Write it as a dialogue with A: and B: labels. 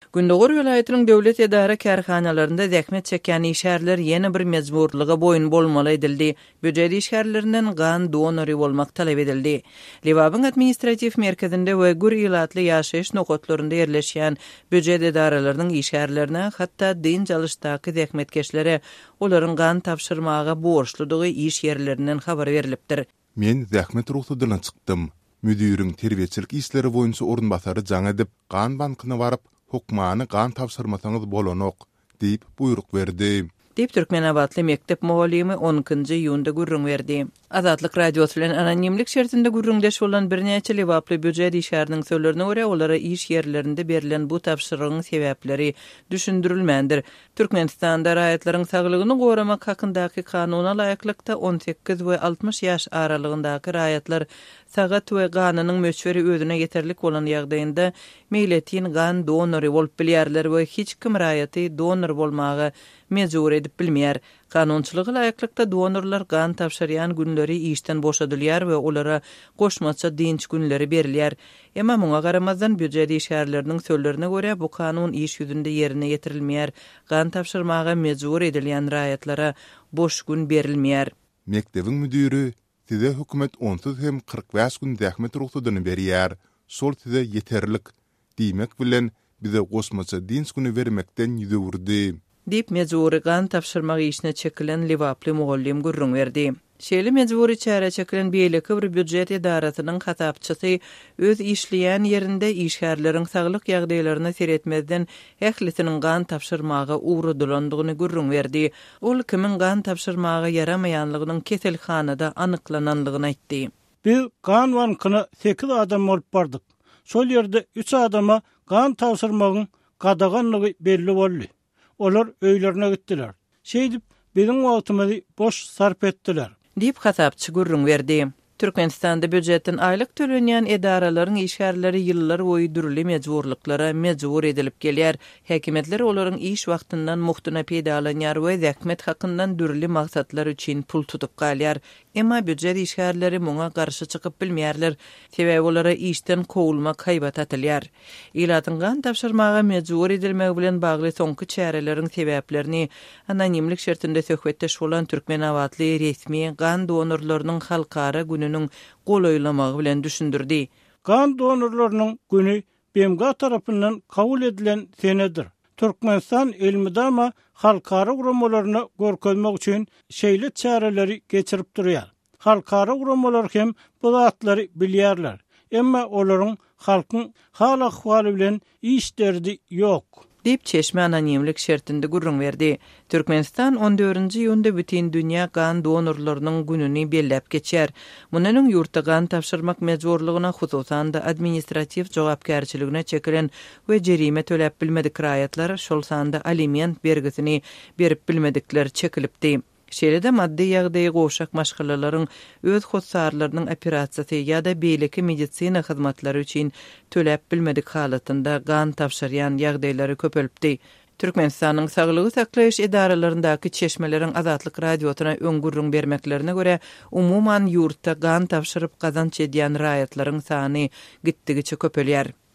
A: Gündoğur vilayetynyň döwlet edara kärhanalarynda zähmet çeken işgärler ýene bir mejburlyga boyun bolmaly edildi. Büdjet işgärlerinden gan donory bolmak talap edildi. Liwabyň administrativ merkezinde we gür ilatly ýaşaýyş nokotlarynda ýerleşýän büdjet edaralarynyň işgärlerine hatda din jalysdaky zähmetkeşlere olaryň gan tapşyrmaga borçludygy iş ýerlerinden habar berilipdir.
B: Men zähmet ruhsatyna çykdym. Müdürüň terbiýetçilik işleri boýunça orunbasary jaň edip, gan bankyna baryp, hukmany gan tapşyrmasaňyz bolanok diýip buyruk berdi.
A: Dip Türkmenabadly mektep muallimi 10-njy ýylda gürrüň berdi. Azatlyk radiosu bilen anonimlik şertinde gürrüňdeş bolan birnäçe Liwaply büdjet işgäriniň söýlerine görä olara iş ýerlerinde berilen bu tapşyrygyň sebäpleri düşündirilmändir. Türkmenistanda raýatlaryň saglygyny goramak hakyndaky kanuna laýyklykda 18 we 60 ýaş aralygyndaky raýatlar sagat we ganynyň möçberi özüne yeterlik bolan ýagdaýynda meýletin gan donory bolup bilýärler we hiç kim raýaty donor bolmagy mejbur edip bilmeýär. Kanunçylygy laýyklykda donorlar gan tapşyrýan günleri işten boşadylýar we olara goşmaça dinç günleri berilýär. Emma muňa garamazdan büdjet işgärleriniň söýlerine görä bu kanun iş ýüzünde ýerine ýetirilmeýär. Gan tapşyrmaga mejbur edilýän raýatlara boş gün berilmeýär.
B: Mektebiň müdiri size hökümet onsuz hem 45 gün zähmet ruhsatyny berýär. Sol size yeterlik diýmek bilen bize goşmaça dinç güni bermekden ýüzürdi.
A: Dip mejburi gan tapşyrmak işine çekilen Liwaply mugallim gürrüň berdi. Şeýle mejburi çäre çekilen beýleki bir büdjet edarasynyň hatapçysy öz işleýän ýerinde işgärleriň saglyk ýagdaýlaryna seretmezden ählisiniň gan tapşyrmaga uğradylandygyny gürrüň berdi. Ol kimin gan tapşyrmaga yaramaýanlygynyň keselhanada anyklananlygyny aýtdy.
C: Biz gan bankyna 8 adam bolup bardyk. Şol ýerde 3 adama gan tapşyrmagyň gadaganlygy belli boldy. Olar öýlerine gitdiler. Şeýdip biziň wagtymyzy boş sarp etdiler.
A: Dip hasapçy gürrüň berdi. Türkmenistanda büdjetin aylyk tölenýän edaralaryň işgärleri ýyllar boýy dürli mejburlyklara mejbur edilip gelýär. Häkimetler olaryň iş wagtyndan muhtuna peýdalanýar we zähmet hakyndan dürli maksatlar üçin pul tutup galýar. Emma büdjet işgärleri muňa garşy çykyp bilmeýärler. Sebäbi olara işden kowulmak haýbat atylýar. Ilatyň gan tapşyrmaga mejbur edilmegi bilen bagly soňky çäreleriň sebäplerini anonimlik şertinde söhbetdeş bolan Türkmenabadly resmi gan donorlarynyň halkara gününiň golaýlamagy bilen düşündirdi.
C: Gan donorlarynyň güni BMG tarapyndan kabul edilen senedir. Türkmenistan elmidama halkara guramalarına görkezmek üçin şeýle çäreleri geçirip durýar. Halkara guramalar hem bu zatları bilýärler. Emma olaryň halkyň hal ahwaly bilen iş derdi ýok.
A: Dip Çeşme anonimlik şertinde gürrüň berdi. Türkmenistan 14-nji ýylda bütün dünýä gan donorlarynyň gününi belläp geçýär. Munyň ýurtda gan tapşyrmak mejburlygyna hususan da administrativ jogapkärçiligine çekilen we jerime töläp bilmedik raýatlar şol sanda aliment bergisini berip bilmedikler çekilipdi. Şeýle-de maddi ýagdaýy goşak maşgalalaryň öz hossarlarynyň operasiýasy ýa-da beýleki medisina hyzmatlary üçin töläp bilmedik halatynda gan tapşyrýan ýagdaýlary köpelipdi. Türkmenistanyň saglygy saklaýyş edaralaryndaki çeşmeleriň Azatlyk radiosyna öňgürrüň bermeklerine görä umumyň ýurtda gan tapşyryp gazanç edýän raýatlaryň sany gitdigiçe köpelýär.